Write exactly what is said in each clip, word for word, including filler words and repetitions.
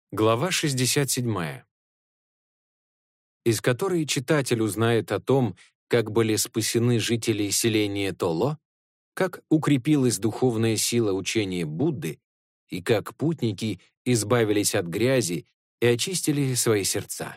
Глава шестьдесят семь, из которой читатель узнает о том, как были спасены жители селения Толо, как укрепилась духовная сила учения Будды и как путники избавились от грязи и очистили свои сердца.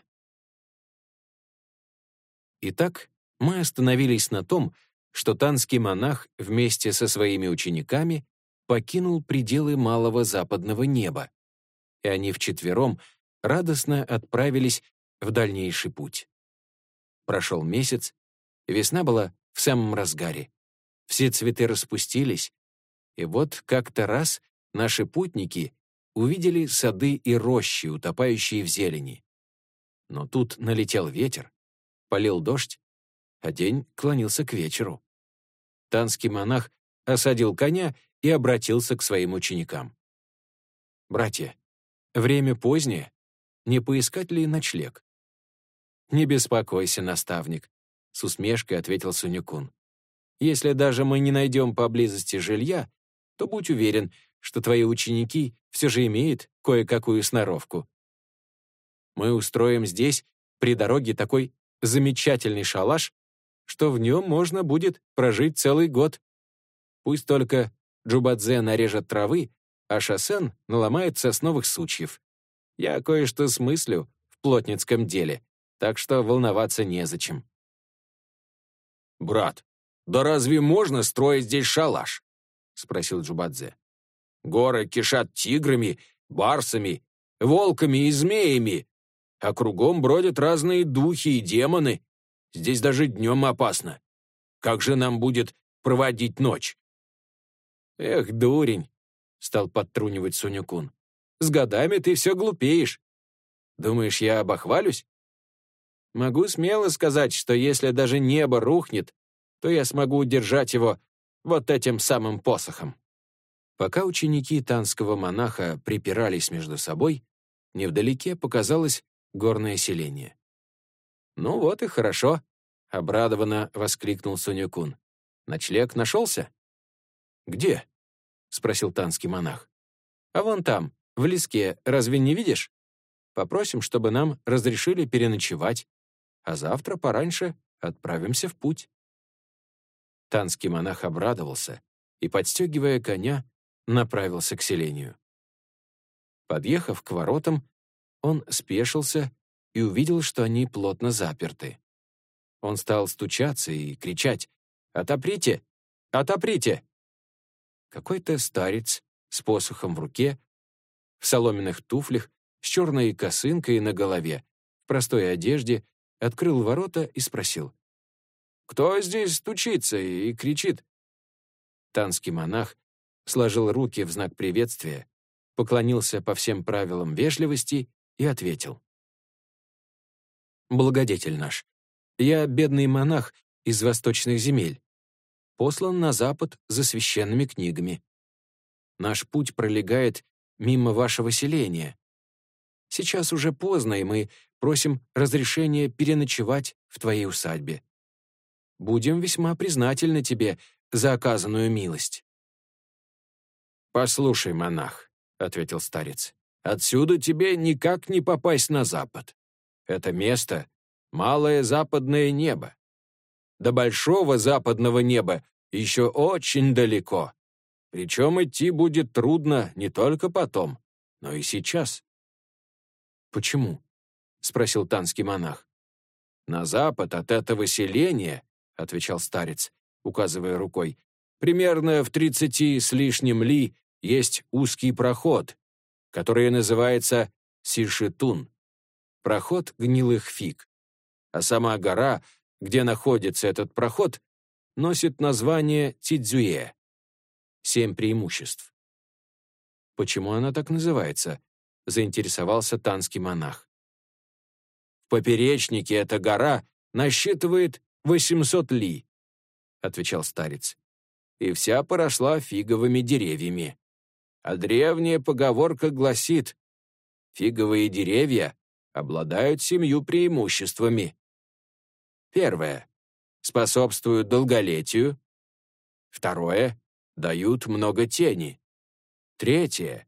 Итак, мы остановились на том, что танский монах вместе со своими учениками покинул пределы малого западного неба, и они вчетвером радостно отправились в дальнейший путь. Прошел месяц, весна была в самом разгаре. Все цветы распустились, и вот как-то раз наши путники увидели сады и рощи, утопающие в зелени. Но тут налетел ветер, полил дождь, а день клонился к вечеру. Танский монах осадил коня и обратился к своим ученикам. «Братья, время позднее, не поискать ли ночлег?» «Не беспокойся, наставник», — с усмешкой ответил Сунь-кун. «Если даже мы не найдем поблизости жилья, то будь уверен, что твои ученики все же имеют кое-какую сноровку. Мы устроим здесь, при дороге, такой замечательный шалаш, что в нем можно будет прожить целый год. Пусть только Джубадзе нарежет травы, а Шосен наломает сосновых сучьев. Я кое-что смыслю в плотницком деле, так что волноваться незачем». «Брат, да разве можно строить здесь шалаш?» — спросил Джубадзе. «Горы кишат тиграми, барсами, волками и змеями, а кругом бродят разные духи и демоны. Здесь даже днем опасно. Как же нам будет проводить ночь?» «Эх, дурень», — стал подтрунивать Сунь-кун. «С годами ты все глупеешь. Думаешь, я обохвалюсь? Могу смело сказать, что если даже небо рухнет, то я смогу удержать его вот этим самым посохом». Пока ученики танского монаха припирались между собой, невдалеке показалось горное селение. «Ну вот и хорошо», — обрадованно воскликнул Сунь-кун. «Ночлег нашелся?» «Где?» — спросил танский монах. «А вон там, в леске, разве не видишь? Попросим, чтобы нам разрешили переночевать, а завтра пораньше отправимся в путь». Танский монах обрадовался и, подстегивая коня, направился к селению. Подъехав к воротам, он спешился и увидел, что они плотно заперты. Он стал стучаться и кричать: «Отоприте! Отоприте!» Какой-то старец с посохом в руке, в соломенных туфлях, с черной косынкой на голове, в простой одежде, открыл ворота и спросил: «Кто здесь стучится и кричит?» Танский монах сложил руки в знак приветствия, поклонился по всем правилам вежливости и ответил: «Благодетель наш, я бедный монах из восточных земель, послан на запад за священными книгами. Наш путь пролегает мимо вашего селения. Сейчас уже поздно, и мы просим разрешения переночевать в твоей усадьбе. Будем весьма признательны тебе за оказанную милость». «Послушай, монах», — ответил старец, «отсюда тебе никак не попасть на запад. Это место — малое западное небо. До большого западного неба еще очень далеко. Причем идти будет трудно не только потом, но и сейчас». «Почему?» — спросил танский монах. «На запад от этого селения, — отвечал старец, указывая рукой, — примерно в тридцати с лишним ли есть узкий проход, который называется Сишитун, проход гнилых фиг. А сама гора, где находится этот проход, носит название Цидзюэ. Семь преимуществ». «Почему она так называется?» — заинтересовался танский монах. «В поперечнике эта гора насчитывает восемьсот ли», — отвечал старец, «и вся поросла фиговыми деревьями. А древняя поговорка гласит: фиговые деревья обладают семью преимуществами. Первое — способствуют долголетию. Второе — дают много тени. Третье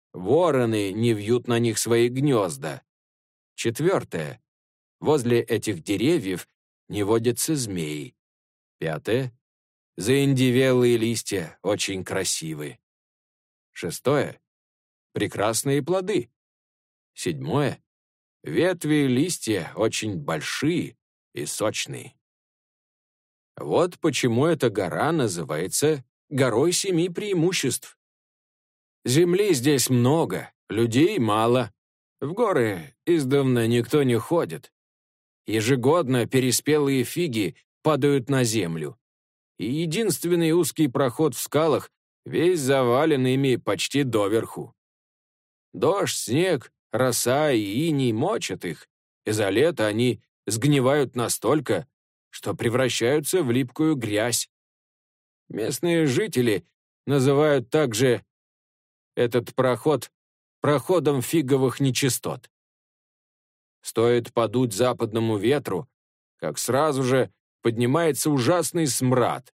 Вороны не вьют на них свои гнезда. Четвертое. Возле этих деревьев не водятся змеи. Пятое. Заиндевелые листья очень красивы. Шестое. Прекрасные плоды. Седьмое. Ветви и листья очень большие и сочные. Вот почему эта гора называется горой семи преимуществ. Земли здесь много, людей мало. В горы издавна никто не ходит. Ежегодно переспелые фиги падают на землю. И единственный узкий проход в скалах весь завален ими почти доверху. Дождь, снег, роса и иней мочат их, и за лето они сгнивают настолько, что превращаются в липкую грязь. Местные жители называют также этот проход проходом фиговых нечистот. Стоит подуть западному ветру, как сразу же поднимается ужасный смрад.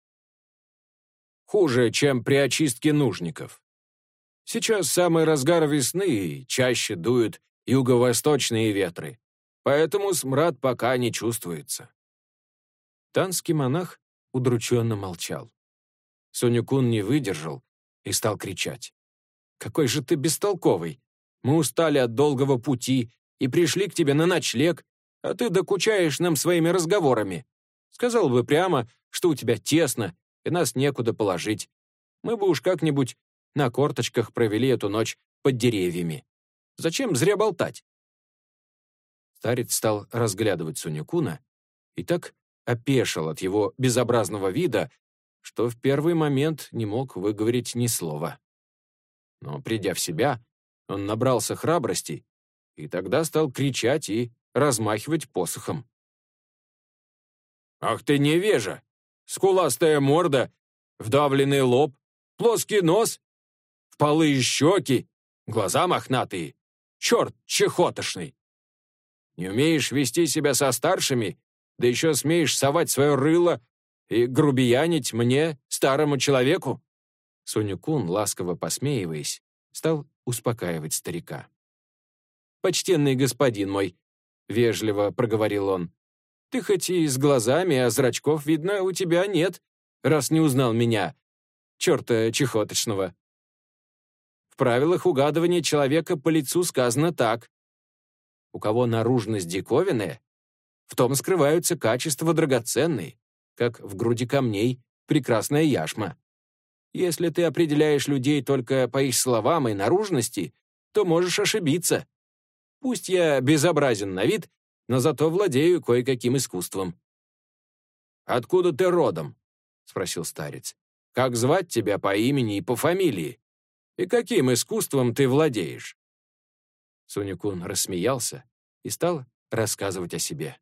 Хуже, чем при очистке нужников. Сейчас самый разгар весны, и чаще дуют юго-восточные ветры, поэтому смрад пока не чувствуется. Танский монах удрученно молчал. Сунь-кун не выдержал и стал кричать. «Какой же ты бестолковый! Мы устали от долгого пути и пришли к тебе на ночлег, а ты докучаешь нам своими разговорами. Сказал бы прямо, что у тебя тесно, и нас некуда положить. Мы бы уж как-нибудь на корточках провели эту ночь под деревьями. Зачем зря болтать?» Старец стал разглядывать Сунь-куна и так опешил от его безобразного вида, что в первый момент не мог выговорить ни слова. Но, придя в себя, он набрался храбрости и тогда стал кричать и размахивать посохом. «Ах ты невежа! Скуластая морда, вдавленный лоб, плоский нос, впалые щеки, глаза мохнатые, черт чехотошный! Не умеешь вести себя со старшими, да еще смеешь совать свое рыло и грубиянить мне, старому человеку?» Сунь-кун, ласково посмеиваясь, стал успокаивать старика. «Почтенный господин мой», — вежливо проговорил он, «ты хоть и с глазами, а зрачков, видно, у тебя нет, раз не узнал меня, черта чехоточного. В правилах угадывания человека по лицу сказано так. У кого наружность диковинная, в том скрываются качества драгоценные, как в груди камней прекрасная яшма. Если ты определяешь людей только по их словам и наружности, то можешь ошибиться. Пусть я безобразен на вид, но зато владею кое-каким искусством». «Откуда ты родом?» — спросил старец. «Как звать тебя по имени и по фамилии? И каким искусством ты владеешь?» Сунь-кун рассмеялся и стал рассказывать о себе.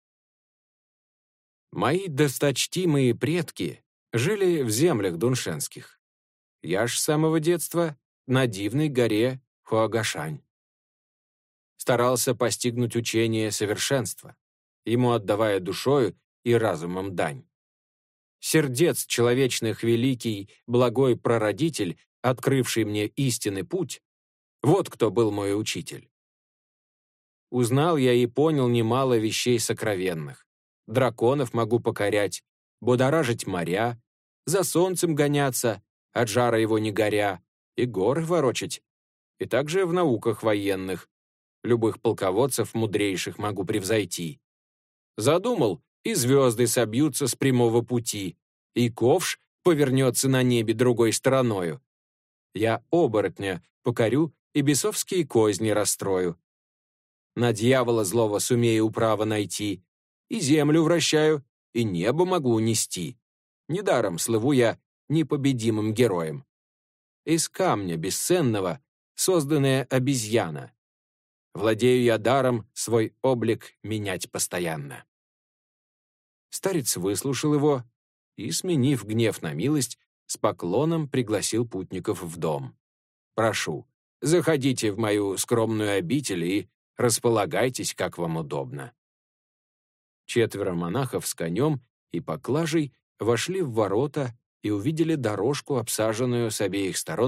«Мои досточтимые предки жили в землях дуншенских. Я ж с самого детства на дивной горе Хуагашань. Старался постигнуть учение совершенства, ему отдавая душою и разумом дань. Сердец человечных великий, благой прародитель, открывший мне истинный путь, вот кто был мой учитель. Узнал я и понял немало вещей сокровенных. Драконов могу покорять, будоражить моря, за солнцем гоняться, от жара его не горя, и горы ворочать. И также в науках военных. Любых полководцев мудрейших могу превзойти. Задумал, и звезды собьются с прямого пути, и ковш повернется на небе другой стороною. Я оборотня покорю и бесовские козни расстрою. На дьявола злого сумею управа найти, и землю вращаю, и небо могу унести. Недаром слыву я непобедимым героем. Из камня бесценного созданная обезьяна. Владею я даром свой облик менять постоянно». Старец выслушал его и, сменив гнев на милость, с поклоном пригласил путников в дом. «Прошу, заходите в мою скромную обитель и располагайтесь, как вам удобно». Четверо монахов с конем и поклажей вошли в ворота и увидели дорожку, обсаженную с обеих сторон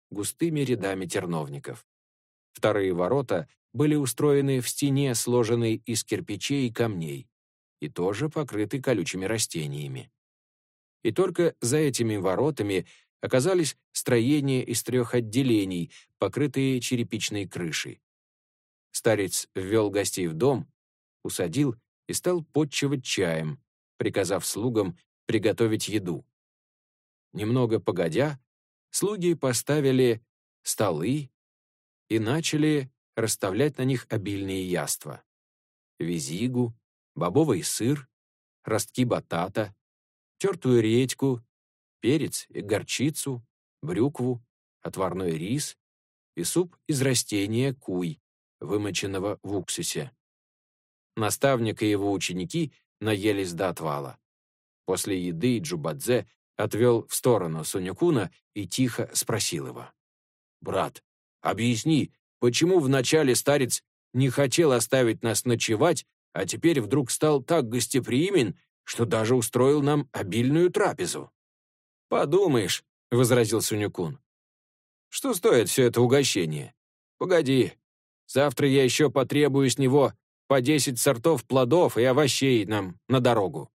густыми рядами терновников. Вторые ворота были устроены в стене, сложенной из кирпичей и камней, и тоже покрыты колючими растениями. И только за этими воротами оказались строения из трех отделений, покрытые черепичной крышей. Старец ввел гостей в дом, усадил и стал потчевать чаем, приказав слугам приготовить еду. Немного погодя, слуги поставили столы и начали расставлять на них обильные яства: визигу, бобовый сыр, ростки батата, тертую редьку, перец и горчицу, брюкву, отварной рис и суп из растения куй, вымоченного в уксусе. Наставник и его ученики наелись до отвала. После еды Джубадзе отвел в сторону Сунь-куна и тихо спросил его: «Брат, объясни, почему вначале старец не хотел оставить нас ночевать, а теперь вдруг стал так гостеприимен, что даже устроил нам обильную трапезу?» «Подумаешь», — возразил Сунь-кун, «что стоит все это угощение? Погоди, завтра я еще потребую с него по десять сортов плодов и овощей нам на дорогу».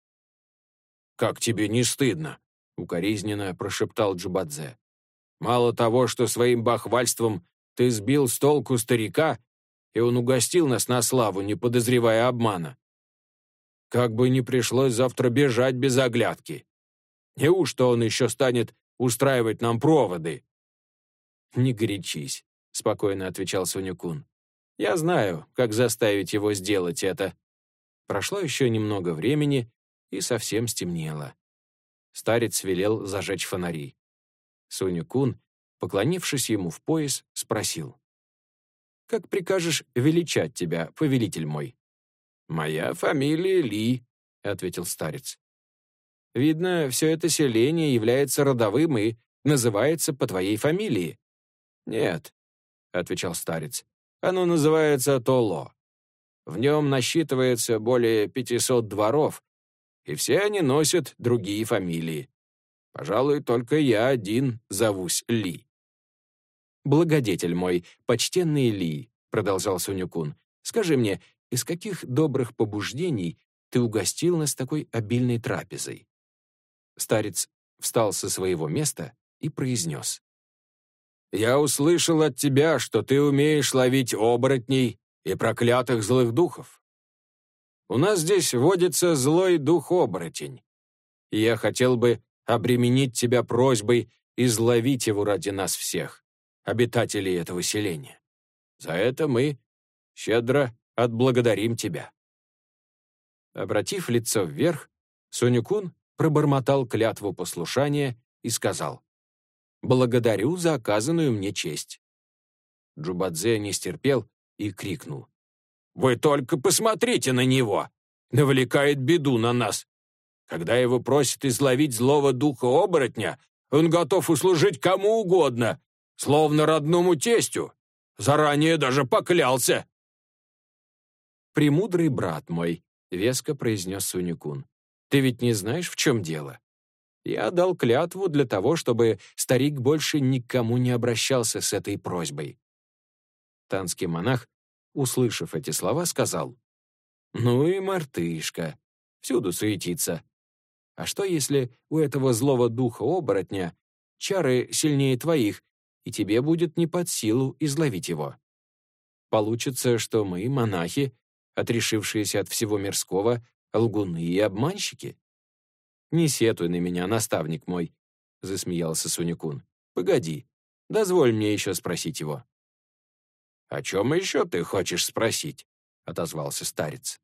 «Как тебе не стыдно?» — укоризненно прошептал Джубадзе. «Мало того, что своим бахвальством ты сбил с толку старика, и он угостил нас на славу, не подозревая обмана. Как бы не пришлось завтра бежать без оглядки. Неужто он еще станет устраивать нам проводы?» «Не горячись», — спокойно отвечал Сунь-кун. «Я знаю, как заставить его сделать это». Прошло еще немного времени, и совсем стемнело. Старец велел зажечь фонари. Сунь-кун, поклонившись ему в пояс, спросил: «Как прикажешь величать тебя, повелитель мой?» «Моя фамилия Ли», — ответил старец. «Видно, все это селение является родовым и называется по твоей фамилии». «Нет», — отвечал старец, — «оно называется Толо. В нем насчитывается более пятисот дворов, и все они носят другие фамилии. Пожалуй, только я один зовусь Ли». «Благодетель мой, почтенный Ли», — продолжал Сунь-кун, — «скажи мне, из каких добрых побуждений ты угостил нас такой обильной трапезой?» Старец встал со своего места и произнес: «Я услышал от тебя, что ты умеешь ловить оборотней и проклятых злых духов. У нас здесь водится злой дух-оборотень, и я хотел бы обременить тебя просьбой изловить его ради нас всех, обитателей этого селения. За это мы щедро отблагодарим тебя». Обратив лицо вверх, Сунь-кун пробормотал клятву послушания и сказал: «Благодарю за оказанную мне честь». Джубадзе не стерпел и крикнул: «Вы только посмотрите на него! Навлекает беду на нас! Когда его просят изловить злого духа-оборотня, он готов услужить кому угодно, словно родному тестю. Заранее даже поклялся». «Премудрый брат мой», — веско произнес Сунь-кун, — «ты ведь не знаешь, в чем дело? Я дал клятву для того, чтобы старик больше никому не обращался с этой просьбой». Танский монах, услышав эти слова, сказал: «Ну и мартышка, всюду суетится. А что, если у этого злого духа-оборотня чары сильнее твоих, и тебе будет не под силу изловить его? Получится, что мы, монахи, отрешившиеся от всего мирского, лгуны и обманщики?» «Не сетуй на меня, наставник мой», — засмеялся Сунь-кун. «Погоди, дозволь мне еще спросить его». «О чем еще ты хочешь спросить?» — отозвался старец.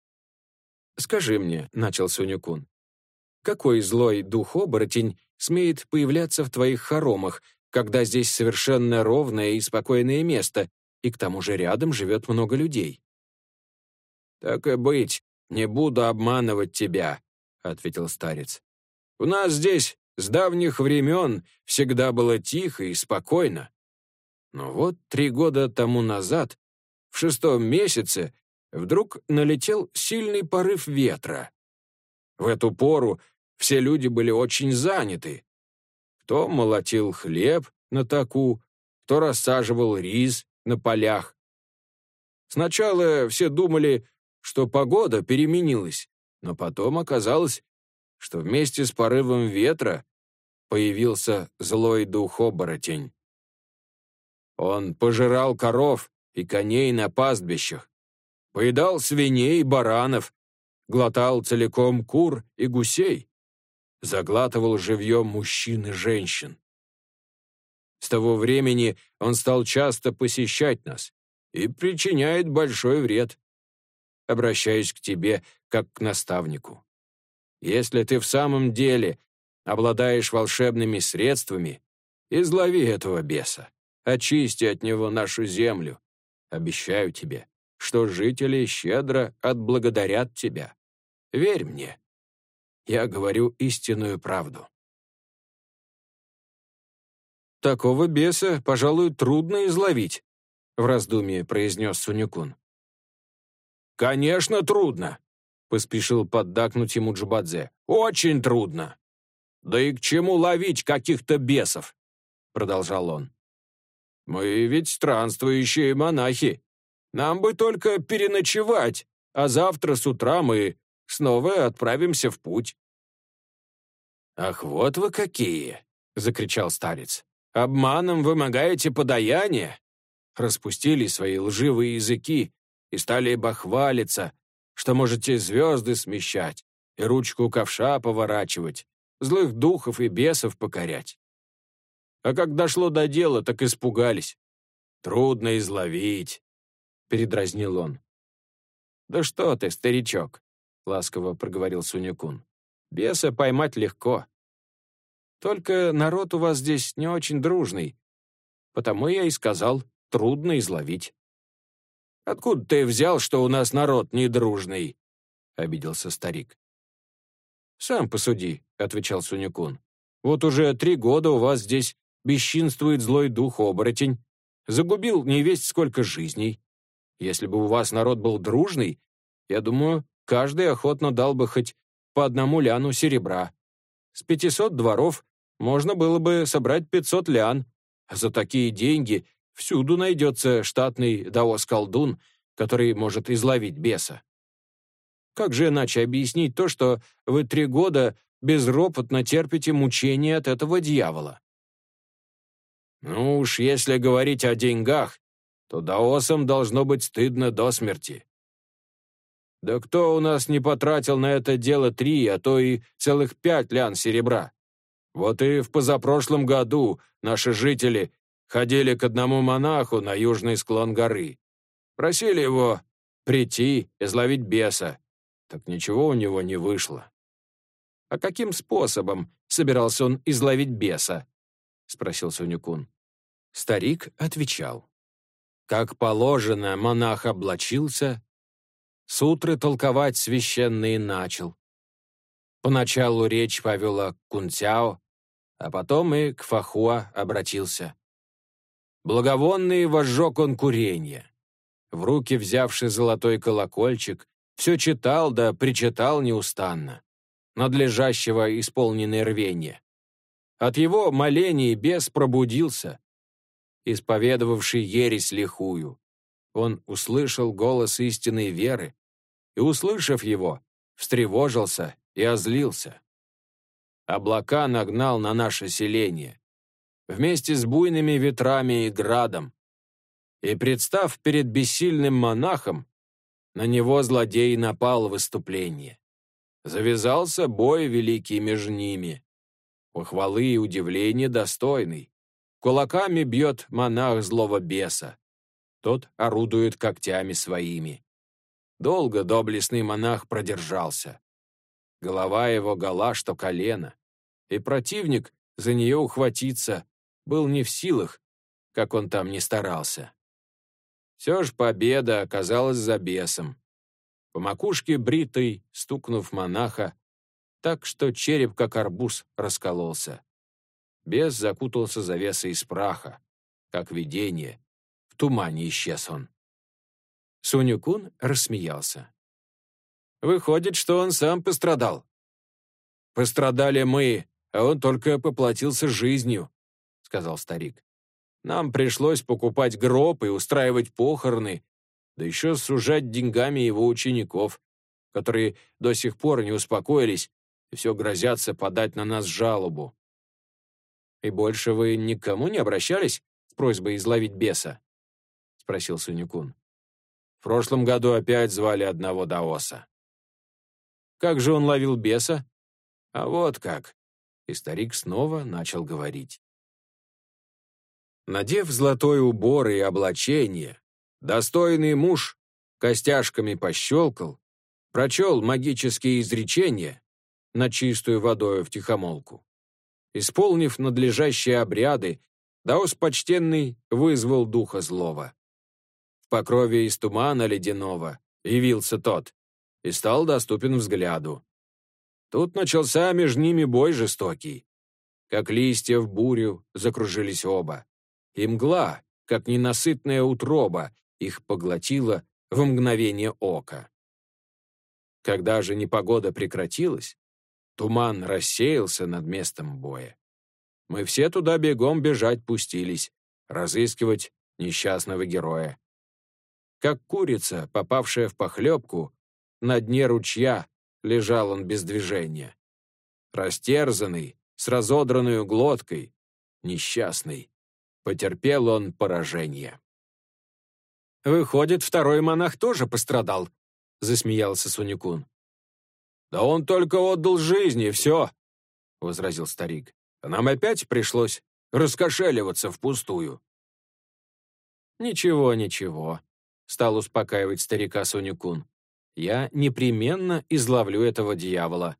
«Скажи мне», — начал Сунь-кун, «какой злой дух-оборотень смеет появляться в твоих хоромах, когда здесь совершенно ровное и спокойное место, и к тому же рядом живет много людей?» «Так и быть, не буду обманывать тебя», — ответил старец. «У нас здесь с давних времен всегда было тихо и спокойно. Но вот три года тому назад, в шестом месяце, вдруг налетел сильный порыв ветра. В эту пору все люди были очень заняты. Кто молотил хлеб, на таку, кто рассаживал рис на полях. Сначала все думали, что погода переменилась, но потом оказалось, что вместе с порывом ветра появился злой дух-оборотень. Он пожирал коров и коней на пастбищах, поедал свиней и баранов, глотал целиком кур и гусей, заглатывал живьем мужчин и женщин. С того времени он стал часто посещать нас и причиняет большой вред. Обращаюсь к тебе, как к наставнику. Если ты в самом деле обладаешь волшебными средствами, излови этого беса, очисти от него нашу землю. Обещаю тебе, что жители щедро отблагодарят тебя. Верь мне. Я говорю истинную правду. «Такого беса, пожалуй, трудно изловить», — в раздумье произнес Сунь-кун. «Конечно, трудно», — поспешил поддакнуть ему Джубадзе. «Очень трудно. Да и к чему ловить каких-то бесов?» — продолжал он. «Мы ведь странствующие монахи. Нам бы только переночевать, а завтра с утра мы снова отправимся в путь». «Ах, вот вы какие!» — закричал старец. «Обманом вымогаете подаяние?» Распустили свои лживые языки и стали бахвалиться, что можете звезды смещать и ручку ковша поворачивать, злых духов и бесов покорять. А как дошло до дела, так испугались. «Трудно изловить», — передразнил он. «Да что ты, старичок», — ласково проговорил Сунь-кун. «Беса поймать легко. Только народ у вас здесь не очень дружный, потому я и сказал, трудно изловить». «Откуда ты взял, что у нас народ недружный?» — обиделся старик. «Сам посуди», — отвечал Сунь-кун. «Вот уже три года у вас здесь бесчинствует злой дух-оборотень, загубил невесть сколько жизней. Если бы у вас народ был дружный, я думаю, каждый охотно дал бы хоть по одному ляну серебра. С пятисот дворов можно было бы собрать пятьсот лян, а за такие деньги всюду найдется штатный даос-колдун, который может изловить беса. Как же иначе объяснить то, что вы три года безропотно терпите мучения от этого дьявола?» «Ну уж, если говорить о деньгах, то даосам должно быть стыдно до смерти. Да кто у нас не потратил на это дело три, а то и целых пять лян серебра? Вот и в позапрошлом году наши жители ходили к одному монаху на южный склон горы. Просили его прийти, изловить беса. Так ничего у него не вышло». «А каким способом собирался он изловить беса?» — спросил Сунь-кун. Старик отвечал. Как положено, монах облачился, сутры толковать священные начал. Поначалу речь повела к Кунцяо, а потом и к Фахуа обратился. Благовонный возжег он куренье. В руки взявший золотой колокольчик, все читал да причитал неустанно, надлежащего исполненное рвение. От его молений бес пробудился, исповедовавший ересь лихую. Он услышал голос истинной веры и, услышав его, встревожился и озлился. Облака нагнал на наше селение, вместе с буйными ветрами и градом, и, представ перед бессильным монахом, на него злодей напал в выступление. Завязался бой великий между ними. Похвалы и удивления достойный. Кулаками бьет монах злого беса. Тот орудует когтями своими. Долго доблестный монах продержался. Голова его гола, что колено. И противник за нее ухватиться был не в силах, как он там ни старался. Все ж победа оказалась за бесом. По макушке бритой, стукнув монаха, так что череп, как арбуз, раскололся. Бес закутался завесой из праха, как видение. В тумане исчез он. Сунь-кун рассмеялся. «Выходит, что он сам пострадал». «Пострадали мы, а он только поплатился жизнью», — сказал старик. «Нам пришлось покупать гроб и устраивать похороны, да еще сужать деньгами его учеников, которые до сих пор не успокоились и все грозятся подать на нас жалобу». «И больше вы никому не обращались с просьбой изловить беса?» — спросил Сунь-кун. «В прошлом году опять звали одного даоса». «Как же он ловил беса?» «А вот как». И старик снова начал говорить. Надев золотой убор и облачение, достойный муж костяшками пощелкал, прочел магические изречения над чистую водою втихомолку. Исполнив надлежащие обряды, даос почтенный вызвал духа злого. В покрове из тумана ледяного явился тот и стал доступен взгляду. Тут начался между ними бой жестокий. Как листья в бурю закружились оба, и мгла, как ненасытная утроба, их поглотила в мгновение ока. Когда же непогода прекратилась, туман рассеялся над местом боя. Мы все туда бегом бежать пустились, разыскивать несчастного героя. Как курица, попавшая в похлебку, на дне ручья лежал он без движения. Растерзанный, с разодранной глоткой, несчастный, потерпел он поражение. «Выходит, второй монах тоже пострадал», — засмеялся Сунь-кун. «Да он только отдал жизни, и все», — возразил старик. «А нам опять пришлось раскошеливаться впустую». «Ничего, ничего», — стал успокаивать старика Сунь-кун. «Я непременно изловлю этого дьявола».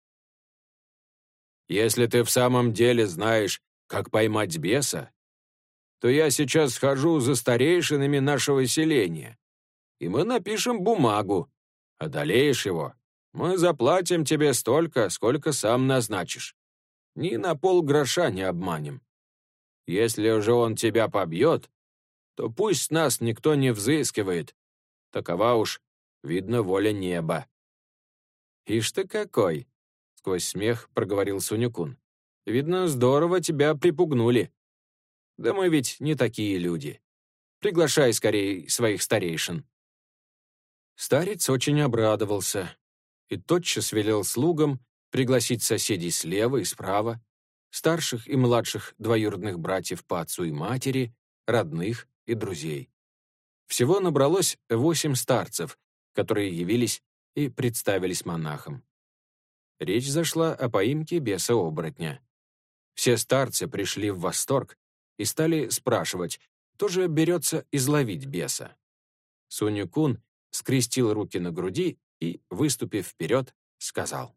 «Если ты в самом деле знаешь, как поймать беса, то я сейчас схожу за старейшинами нашего селения, и мы напишем бумагу. Одолеешь его, мы заплатим тебе столько, сколько сам назначишь. Ни на полгроша не обманем. Если же он тебя побьет, то пусть с нас никто не взыскивает. Такова уж, видно, воля неба». «Ишь ты какой!» — сквозь смех проговорил Сунь-кун. «Видно, здорово тебя припугнули. Да мы ведь не такие люди. Приглашай скорее своих старейшин». Старец очень обрадовался и тотчас велел слугам пригласить соседей слева и справа, старших и младших двоюродных братьев по отцу и матери, родных и друзей. Всего набралось восемь старцев, которые явились и представились монахам. Речь зашла о поимке беса-оборотня. Все старцы пришли в восторг и стали спрашивать, кто же берется изловить беса. Сунь-кун скрестил руки на груди и, выступив вперед, сказал: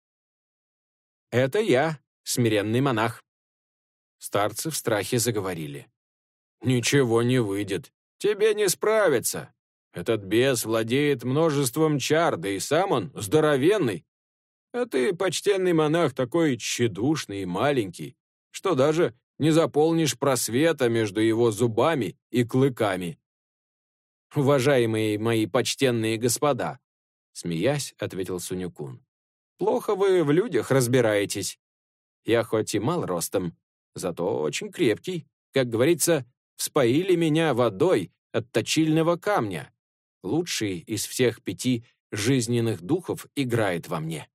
«Это я, смиренный монах». Старцы в страхе заговорили: «Ничего не выйдет, тебе не справиться. Этот бес владеет множеством чар, да и сам он здоровенный. А ты, почтенный монах, такой тщедушный и маленький, что даже не заполнишь просвета между его зубами и клыками». «Уважаемые мои почтенные господа», — смеясь, ответил Сунь-кун, «плохо вы в людях разбираетесь. Я хоть и мал ростом, зато очень крепкий. Как говорится, вспоили меня водой от точильного камня. Лучший из всех пяти жизненных духов играет во мне».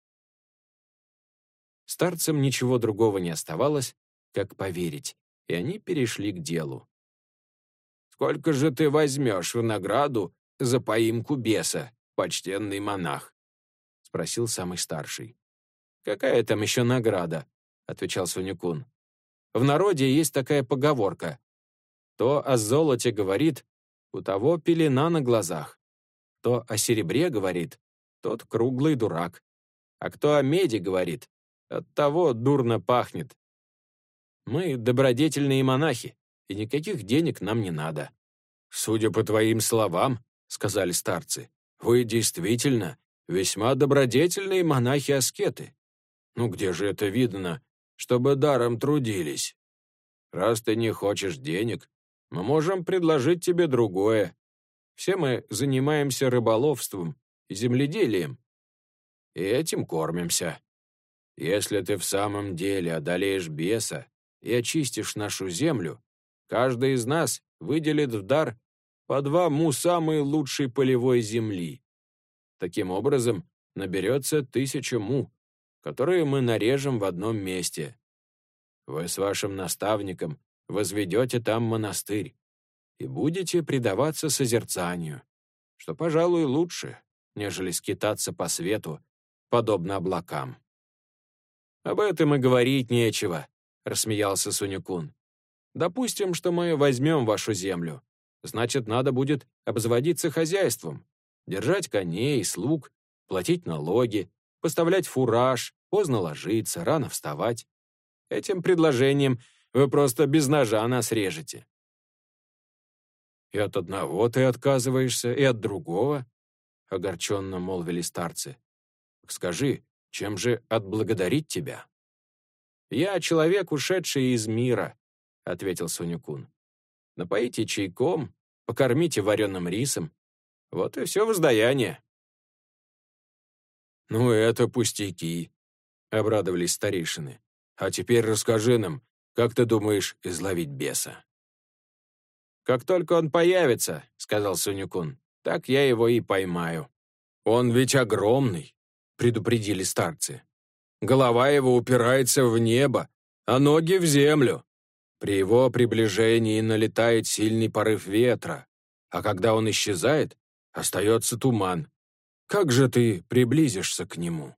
Старцам ничего другого не оставалось, как поверить, и они перешли к делу. «Сколько же ты возьмешь в награду за поимку беса, почтенный монах?» — спросил самый старший. «Какая там еще награда?» — отвечал Сунь-кун. «В народе есть такая поговорка. Кто о золоте говорит, у того пелена на глазах. Кто о серебре говорит, тот круглый дурак. А кто о меди говорит, от того дурно пахнет. Мы добродетельные монахи, и никаких денег нам не надо». «Судя по твоим словам, — сказали старцы, — вы действительно весьма добродетельные монахи-аскеты. Ну где же это видно, чтобы даром трудились? Раз ты не хочешь денег, мы можем предложить тебе другое. Все мы занимаемся рыболовством и земледелием, и этим кормимся. Если ты в самом деле одолеешь беса и очистишь нашу землю, каждый из нас выделит в дар по два му самой лучшей полевой земли. Таким образом, наберется тысяча му, которые мы нарежем в одном месте. Вы с вашим наставником возведете там монастырь и будете предаваться созерцанию, что, пожалуй, лучше, нежели скитаться по свету, подобно облакам». «Об этом и говорить нечего», — рассмеялся Сунь-кун. «Допустим, что мы возьмем вашу землю. Значит, надо будет обзаводиться хозяйством, держать коней, слуг, платить налоги, поставлять фураж, поздно ложиться, рано вставать. Этим предложением вы просто без ножа нас режете». «И от одного ты отказываешься, и от другого?» — огорченно молвили старцы. «Скажи, чем же отблагодарить тебя?» «Я человек, ушедший из мира», — ответил Сунь-кун. «Напоите чайком, покормите вареным рисом. Вот и все воздаяние». «Ну, это пустяки», — обрадовались старейшины. «А теперь расскажи нам, как ты думаешь изловить беса?» «Как только он появится, — сказал Сунь-кун, — так я его и поймаю». «Он ведь огромный», — предупредили старцы. «Голова его упирается в небо, а ноги в землю. При его приближении налетает сильный порыв ветра, а когда он исчезает, остается туман. Как же ты приблизишься к нему?»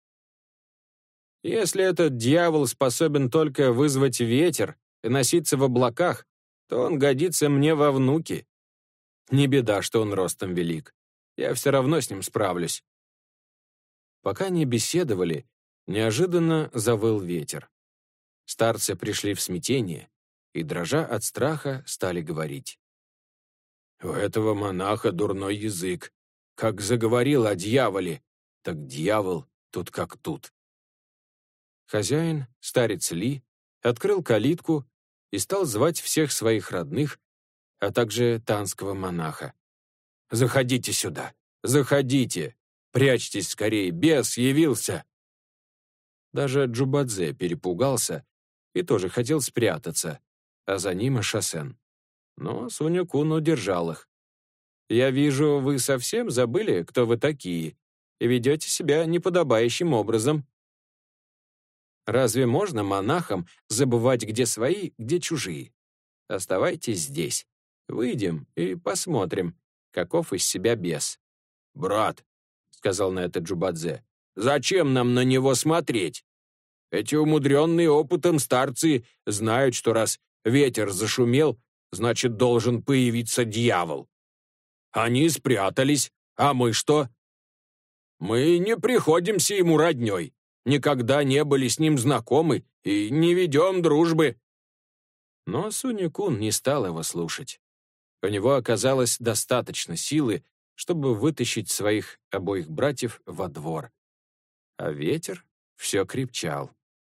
«Если этот дьявол способен только вызвать ветер и носиться в облаках, то он годится мне во внуки. Не беда, что он ростом велик. Я все равно с ним справлюсь». Пока не беседовали, неожиданно завыл ветер. Старцы пришли в смятение и, дрожа от страха, стали говорить. «У этого монаха дурной язык. Как заговорил о дьяволе, так дьявол тут как тут». Хозяин, старец Ли, открыл калитку и стал звать всех своих родных, а также танского монаха. «Заходите сюда! Заходите! Прячьтесь скорее, бес явился!» Даже Джубадзе перепугался и тоже хотел спрятаться, а за ним и Шосен. Но Сунь-кун удержал их. «Я вижу, вы совсем забыли, кто вы такие, и ведете себя неподобающим образом. Разве можно монахам забывать, где свои, где чужие? Оставайтесь здесь. Выйдем и посмотрим, каков из себя бес». «Брат», — сказал на это Джубадзе, — «зачем нам на него смотреть? Эти умудренные опытом старцы знают, что раз ветер зашумел, значит, должен появиться дьявол. Они спрятались, а мы что? Мы не приходимся ему родней, никогда не были с ним знакомы и не ведем дружбы». Но Сунь-кун не стал его слушать. У него оказалось достаточно силы, чтобы вытащить своих обоих братьев во двор. А ветер все крепчал.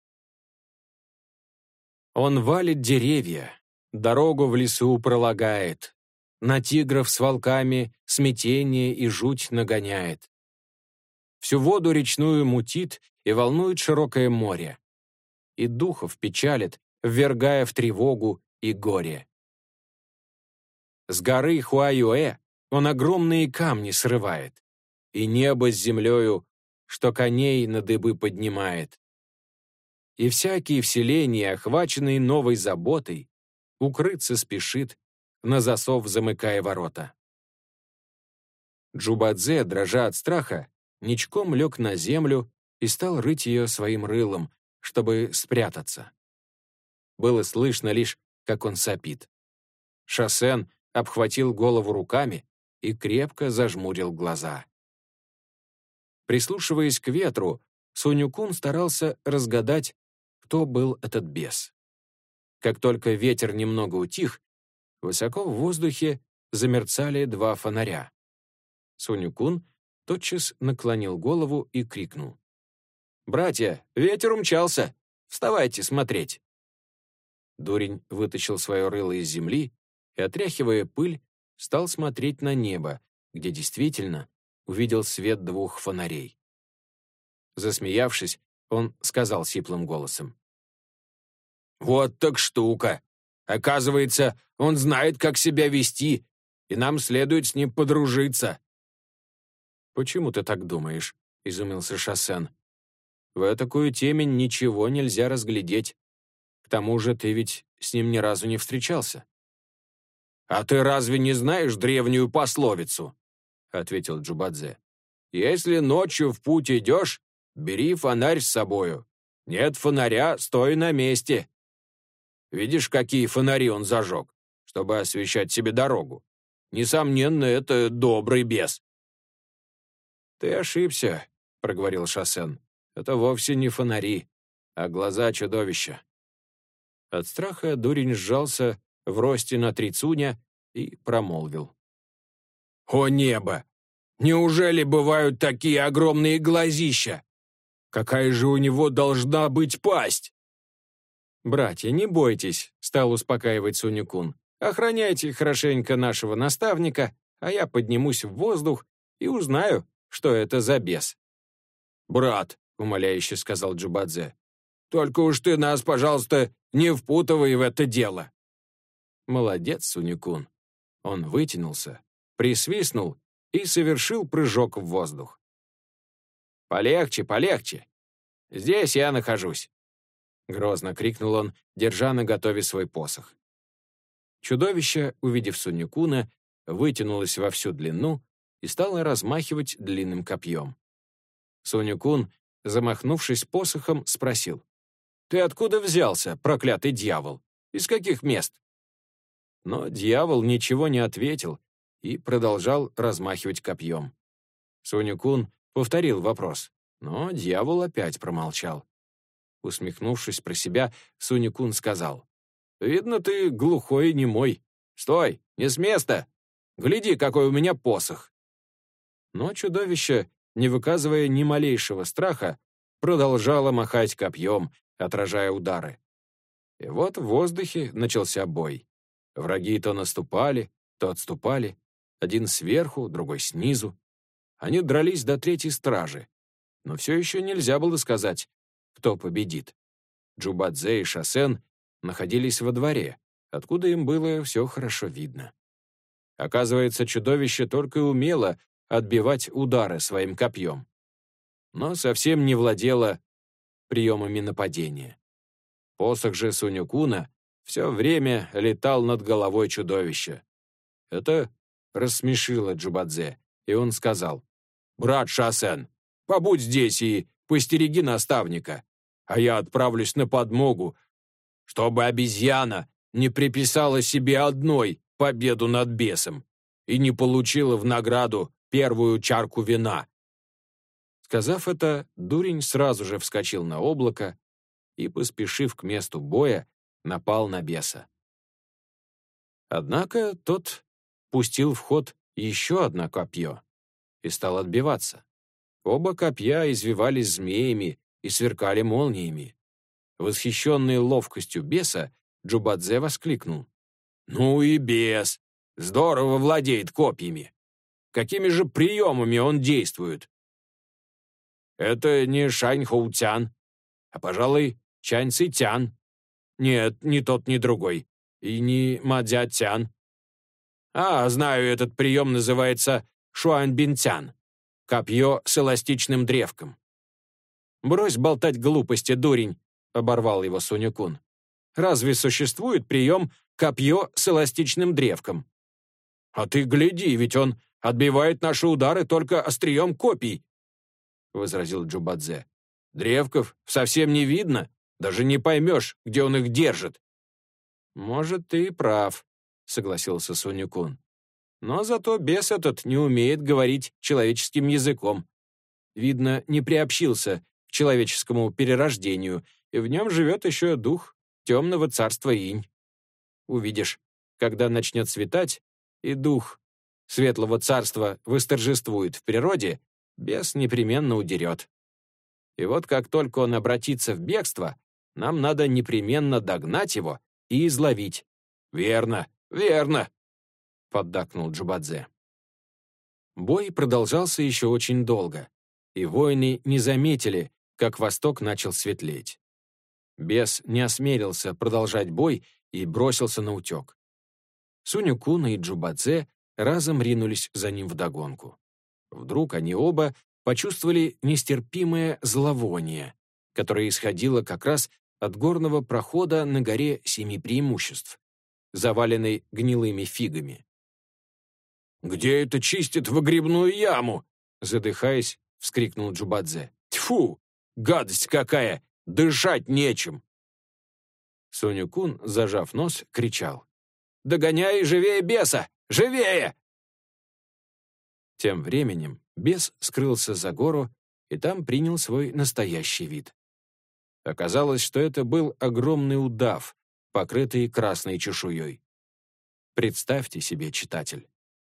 Он валит деревья, дорогу в лесу пролагает, на тигров с волками смятение и жуть нагоняет. Всю воду речную мутит и волнует широкое море. И духов печалит, ввергая в тревогу и горе. С горы Хуаюэ он огромные камни срывает, и небо с землею, что коней на дыбы поднимает. И всякий в селении, охваченный новой заботой, укрыться спешит, на засов замыкая ворота. Джубадзе, дрожа от страха, ничком лег на землю и стал рыть ее своим рылом, чтобы спрятаться. Было слышно лишь, как он сопит. Шосен обхватил голову руками и крепко зажмурил глаза. Прислушиваясь к ветру, Сунь-кун старался разгадать, кто был этот бес. Как только ветер немного утих, высоко в воздухе замерцали два фонаря. Сунь-кун тотчас наклонил голову и крикнул. «Братья, ветер умчался! Вставайте смотреть!» Дурень вытащил свое рыло из земли и, отряхивая пыль, стал смотреть на небо, где действительно увидел свет двух фонарей. Засмеявшись, он сказал сиплым голосом. Вот так штука. Оказывается, он знает, как себя вести, и нам следует с ним подружиться». «Почему ты так думаешь?» — изумился Шассен. «В такую темень ничего нельзя разглядеть. К тому же ты ведь с ним ни разу не встречался». «А ты разве не знаешь древнюю пословицу?» — ответил Джубадзе. «Если ночью в путь идешь, бери фонарь с собою. Нет фонаря, стой на месте». Видишь, какие фонари он зажег, чтобы освещать себе дорогу? Несомненно, это добрый бес. «Ты ошибся», — проговорил Шассен. «Это вовсе не фонари, а глаза чудовища». От страха дурень сжался в росте на три цуня и промолвил. «О небо! Неужели бывают такие огромные глазища? Какая же у него должна быть пасть?» «Братья, не бойтесь», — стал успокаивать Сунь-кун. «Охраняйте хорошенько нашего наставника, а я поднимусь в воздух и узнаю, что это за бес». «Брат», — умоляюще сказал Джубадзе, «только уж ты нас, пожалуйста, не впутывай в это дело». «Молодец, Сунь-кун». Он вытянулся, присвистнул и совершил прыжок в воздух. «Полегче, полегче. Здесь я нахожусь», — грозно крикнул он, держа наготове свой посох. Чудовище, увидев Сунь-куна, вытянулось во всю длину и стало размахивать длинным копьем. Сунь-кун, замахнувшись посохом, спросил: «Ты откуда взялся, проклятый дьявол? Из каких мест?» Но дьявол ничего не ответил и продолжал размахивать копьем. Сунь-кун повторил вопрос, но дьявол опять промолчал. Усмехнувшись про себя, Сунь-кун сказал: «Видно, ты глухой и немой. Стой, не с места! Гляди, какой у меня посох!» Но чудовище, не выказывая ни малейшего страха, продолжало махать копьем, отражая удары. И вот в воздухе начался бой. Враги то наступали, то отступали, один сверху, другой снизу. Они дрались до третьей стражи, но все еще нельзя было сказать, кто победит. Джубадзе и Шассен находились во дворе, откуда им было все хорошо видно. Оказывается, чудовище только и умело отбивать удары своим копьем, но совсем не владело приемами нападения. Посох же Сунь-куна все время летал над головой чудовища. Это рассмешило Джубадзе, и он сказал: «Брат Шассен, побудь здесь и постереги наставника, а я отправлюсь на подмогу, чтобы обезьяна не приписала себе одной победу над бесом и не получила в награду первую чарку вина». Сказав это, дурень сразу же вскочил на облако и, поспешив к месту боя, напал на беса. Однако тот пустил в ход еще одно копье и стал отбиваться. Оба копья извивались змеями и сверкали молниями. Восхищенный ловкостью беса, Джубадзе воскликнул: «Ну и бес! Здорово владеет копьями! Какими же приемами он действует?» «Это не Шань-Хоу-Тян, а, пожалуй, Чань-Ци-Тян. Нет, ни тот, ни другой. И не Ма-Дзя-Тян. А, знаю, этот прием называется Шуань-Бин-Тян. Копье с эластичным древком». «Брось болтать глупости, дурень», — оборвал его Сунь-кун. «Разве существует прием копье с эластичным древком?» «А ты гляди, ведь он отбивает наши удары только острием копий», — возразил Джубадзе. «Древков совсем не видно, даже не поймешь, где он их держит». «Может, ты и прав», — согласился Сунь-кун. «Но зато бес этот не умеет говорить человеческим языком. Видно, не приобщился к человеческому перерождению, и в нем живет еще дух темного царства Инь. Увидишь, когда начнет светать, и дух светлого царства восторжествует в природе, бес непременно удерет. И вот как только он обратится в бегство, нам надо непременно догнать его и изловить». «Верно, верно», — поддакнул Джубадзе. Бой продолжался еще очень долго, и воины не заметили, как восток начал светлеть. Бес не осмелился продолжать бой и бросился на утек. Сунь-кун и Джубадзе разом ринулись за ним вдогонку. Вдруг они оба почувствовали нестерпимое зловоние, которое исходило как раз от горного прохода на горе Семи Преимуществ, заваленной гнилыми фигами. «Где это чистит выгребную яму?» Задыхаясь, вскрикнул Джубадзе. «Тьфу! Гадость какая! Дышать нечем!» Сунь-кун, зажав нос, кричал. «Догоняй живее беса! Живее!» Тем временем бес скрылся за гору и там принял свой настоящий вид. Оказалось, что это был огромный удав, покрытый красной чешуей. Представьте себе, читатель.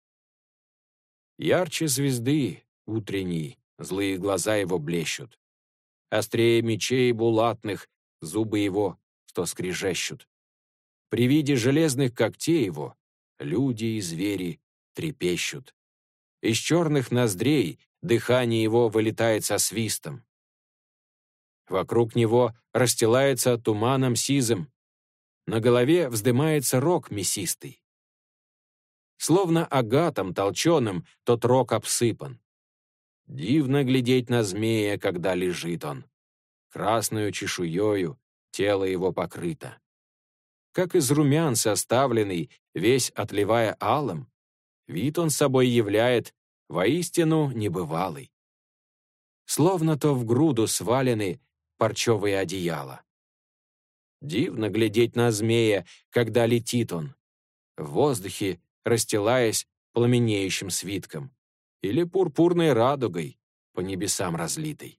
Ярче звезды утренней злые глаза его блещут. Острее мечей булатных зубы его, что скрежещут. При виде железных когтей его люди и звери трепещут. Из черных ноздрей дыхание его вылетает со свистом. Вокруг него расстилается туманом сизым. На голове вздымается рог мясистый. Словно агатом толченым тот рог обсыпан. Дивно глядеть на змея, когда лежит он. Красною чешуею тело его покрыто. Как из румян составленный, весь отливая алым, вид он собой являет воистину небывалый. Словно то в груду свалены парчевые одеяла. Дивно глядеть на змея, когда летит он, в воздухе расстилаясь пламенеющим свитком или пурпурной радугой по небесам разлитой.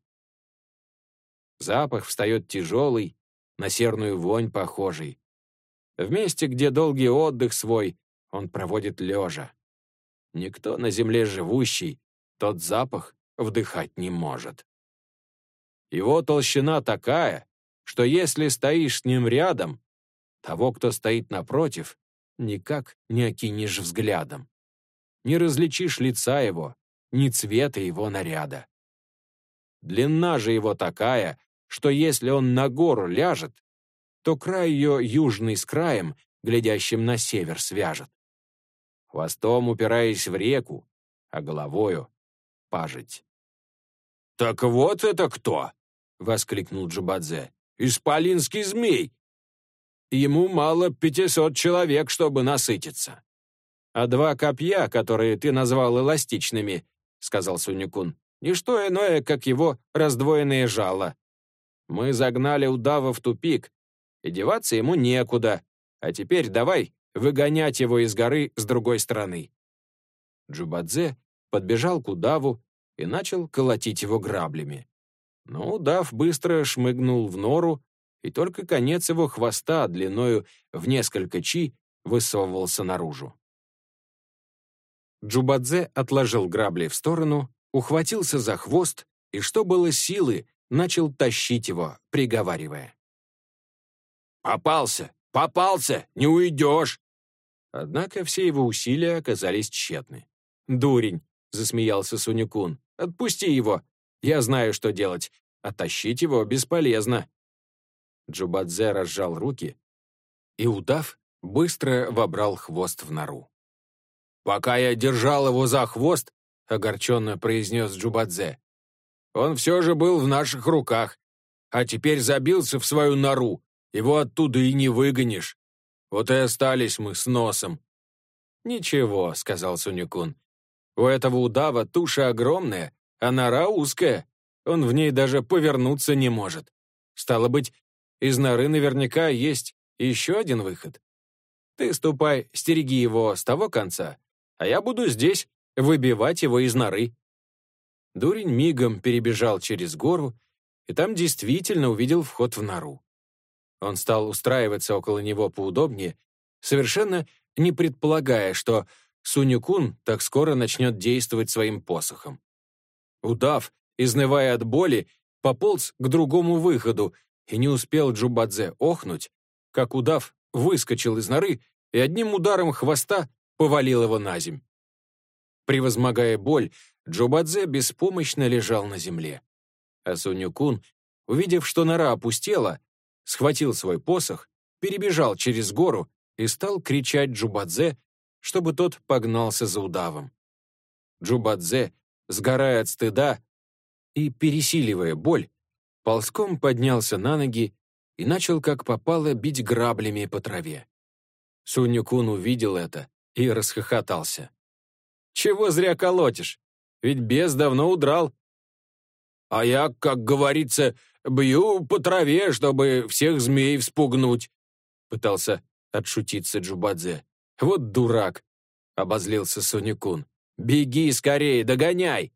Запах встает тяжелый, на серную вонь похожий. В месте, где долгий отдых свой он проводит лежа. Никто на земле живущий тот запах вдыхать не может. Его толщина такая, что если стоишь с ним рядом, того, кто стоит напротив, никак не окинешь взглядом. Не различишь лица его, ни цвета его наряда. Длина же его такая, что если он на гору ляжет, то край ее южный с краем, глядящим на север, свяжет. Хвостом упираясь в реку, а головою — пажить. «Так вот это кто!» — воскликнул Джубадзе. «Исполинский змей! Ему мало пятисот человек, чтобы насытиться». «А два копья, которые ты назвал эластичными, — сказал Сунь-кун, — не что иное, как его раздвоенные жало. Мы загнали удава в тупик, и деваться ему некуда, а теперь давай выгонять его из горы с другой стороны». Джубадзе подбежал к удаву и начал колотить его граблями. Но удав быстро шмыгнул в нору, и только конец его хвоста длиною в несколько чи высовывался наружу. Джубадзе отложил грабли в сторону, ухватился за хвост и, что было силы, начал тащить его, приговаривая. «Попался! Попался! Не уйдешь!» Однако все его усилия оказались тщетны. «Дурень!» — засмеялся Сунь-кун. «Отпусти его! Я знаю, что делать. А тащить его бесполезно». Джубадзе разжал руки, и удав быстро вобрал хвост в нору. «Пока я держал его за хвост, — огорченно произнес Джубадзе, — он все же был в наших руках, а теперь забился в свою нору, его оттуда и не выгонишь. Вот и остались мы с носом». «Ничего, — сказал Сунь-кун, — у этого удава туша огромная, а нора узкая, он в ней даже повернуться не может. Стало быть, из норы наверняка есть еще один выход. Ты ступай, стереги его с того конца, а я буду здесь выбивать его из норы». Дурень мигом перебежал через гору и там действительно увидел вход в нору. Он стал устраиваться около него поудобнее, совершенно не предполагая, что Сунь-кун так скоро начнет действовать своим посохом. Удав, изнывая от боли, пополз к другому выходу, и не успел Джубадзе охнуть, как удав выскочил из норы и одним ударом хвоста повалил его на земь. Превозмогая боль, Джубадзе беспомощно лежал на земле. А Сунь-кун, увидев, что нора опустела, схватил свой посох, перебежал через гору и стал кричать Джубадзе, чтобы тот погнался за удавом. Джубадзе, сгорая от стыда и пересиливая боль, ползком поднялся на ноги и начал как попало бить граблями по траве. Сунь-кун увидел это и расхохотался. «Чего зря колотишь? Ведь бес давно удрал». «А я, как говорится, бью по траве, чтобы всех змей вспугнуть», пытался отшутиться Джубадзе. «Вот дурак», — обозлился Сунь-кун. «Беги скорее, догоняй!»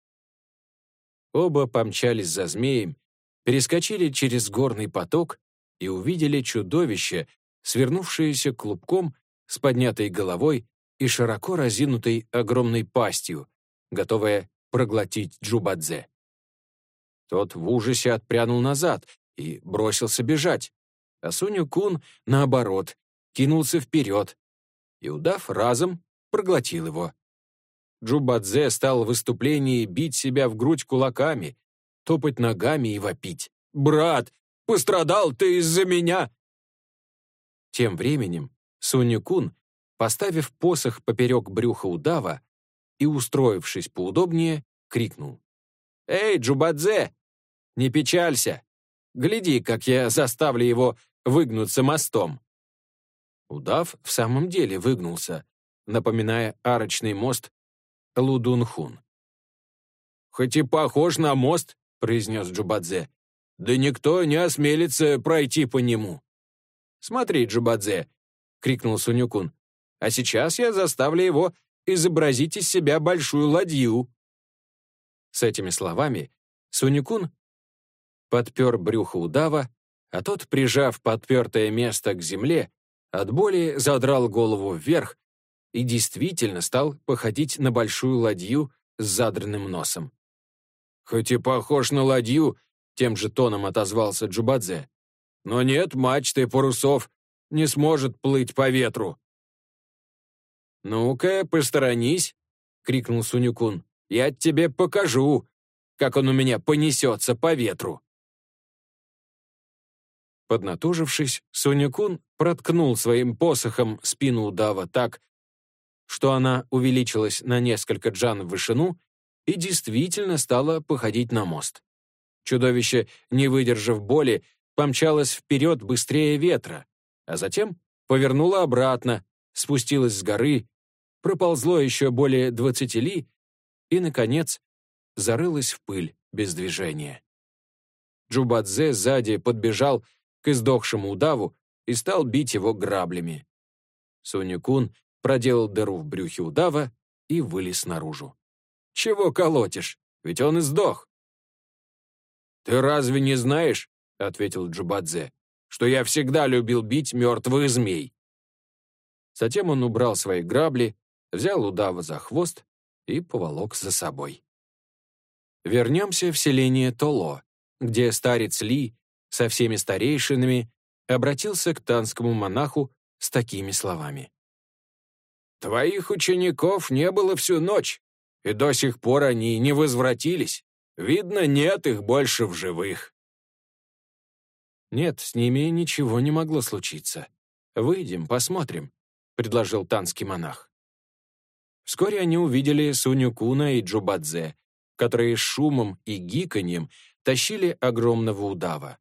Оба помчались за змеем, перескочили через горный поток и увидели чудовище, свернувшееся клубком с поднятой головой и широко разинутой огромной пастью, готовое проглотить Джубадзе. Тот в ужасе отпрянул назад и бросился бежать, а Сунь-кун, наоборот, кинулся вперед, и удав разом проглотил его. Джубадзе стал в выступлении бить себя в грудь кулаками, топать ногами и вопить. «Брат, пострадал ты из-за меня!» Тем временем Сунь-кун, поставив посох поперек брюха удава и устроившись поудобнее, крикнул. «Эй, Джубадзе, не печалься! Гляди, как я заставлю его выгнуться мостом!» Удав в самом деле выгнулся, напоминая арочный мост Лудунхун. «Хоть и похож на мост, — произнес Джубадзе, — да никто не осмелится пройти по нему». «Смотри, Джубадзе, — крикнул Сунь-кун, — а сейчас я заставлю его изобразить из себя большую ладью». С этими словами Сунь-кун подпер брюхо удава, а тот, прижав подпертое место к земле, от боли задрал голову вверх и действительно стал походить на большую ладью с задранным носом. «Хоть и похож на ладью, — тем же тоном отозвался Джубадзе, — но нет мачты парусов, не сможет плыть по ветру». «Ну-ка, посторонись, — крикнул Сунь-кун, — я тебе покажу, как он у меня понесется по ветру». Поднатужившись, Сунь-кун проткнул своим посохом спину удава так, что она увеличилась на несколько джан в вышину и действительно стала походить на мост. Чудовище, не выдержав боли, помчалось вперед быстрее ветра, а затем повернуло обратно, спустилось с горы, проползло еще более двадцати ли и, наконец, зарылось в пыль без движения. Джубадзе сзади подбежал к издохшему удаву и стал бить его граблями. Сунь-кун проделал дыру в брюхе удава и вылез наружу. «Чего колотишь? Ведь он и сдох». «Ты разве не знаешь, — ответил Джубадзе, — что я всегда любил бить мертвых змей?» Затем он убрал свои грабли, взял удава за хвост и поволок за собой. Вернемся в селение Толо, где старец Ли со всеми старейшинами обратился к танскому монаху с такими словами. «Твоих учеников не было всю ночь, и до сих пор они не возвратились. Видно, нет их больше в живых». «Нет, с ними ничего не могло случиться. Выйдем, посмотрим», — предложил танский монах. Вскоре они увидели Сунь-куна и Джубадзе, которые с шумом и гиканьем тащили огромного удава.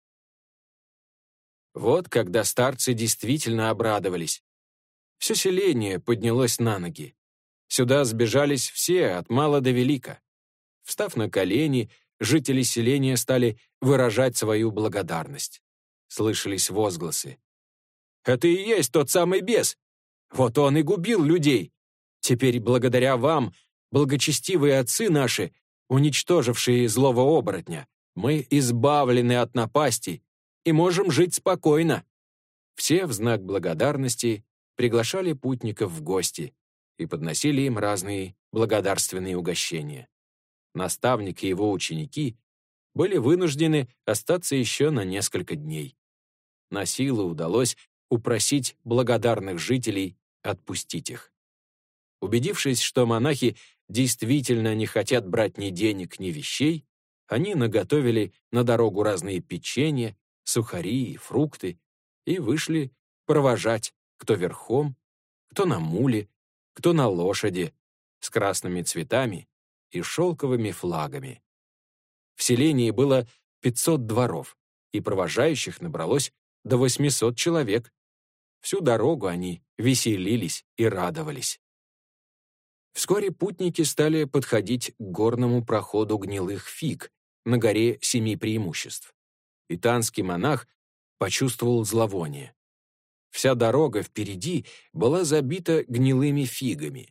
Вот когда старцы действительно обрадовались. Все селение поднялось на ноги. Сюда сбежались все, от мала до велика. Встав на колени, жители селения стали выражать свою благодарность. Слышались возгласы. «Это и есть тот самый бес! Вот он и губил людей! Теперь, благодаря вам, благочестивые отцы наши, уничтожившие злого оборотня, мы избавлены от напасти и можем жить спокойно». Все в знак благодарности приглашали путников в гости и подносили им разные благодарственные угощения. Наставник и его ученики были вынуждены остаться еще на несколько дней. На силу удалось упросить благодарных жителей отпустить их. Убедившись, что монахи действительно не хотят брать ни денег, ни вещей, они наготовили на дорогу разные печенья, сухари, фрукты, и вышли провожать, кто верхом, кто на муле, кто на лошади, с красными цветами и шелковыми флагами. В селении было пятьсот дворов, и провожающих набралось до восьмисот человек. Всю дорогу они веселились и радовались. Вскоре путники стали подходить к горному проходу гнилых фиг на горе Семи Преимуществ. И танский монах почувствовал зловоние. Вся дорога впереди была забита гнилыми фигами.